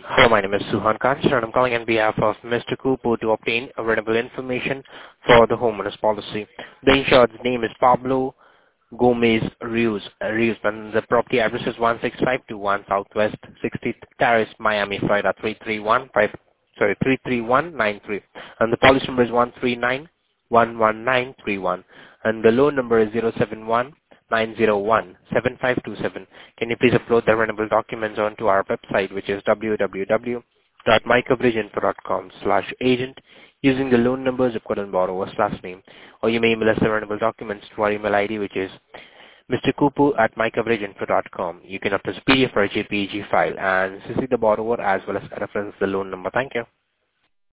Hello, my name is Suhan Kanchan, and I'm calling on behalf of Mr. Cooper to obtain available information for the homeowner's policy. The insured's name is Pablo Gomez Rios, and the property address is 16521 Southwest 60th Terrace, Miami, Florida 33193, and the policy number is 139-11931, and the loan number is 071-901-7527. Can you please upload the renewable documents onto our website, which is www.mycoveraginfo.com/agent, using the loan number, zip code, and borrower's last name. Or you may email us the renewable documents to our email ID, which is mrkupu@mycoveraginfo.com. You can upload a PDF or a JPEG file and CC the borrower as well as reference the loan number. Thank you.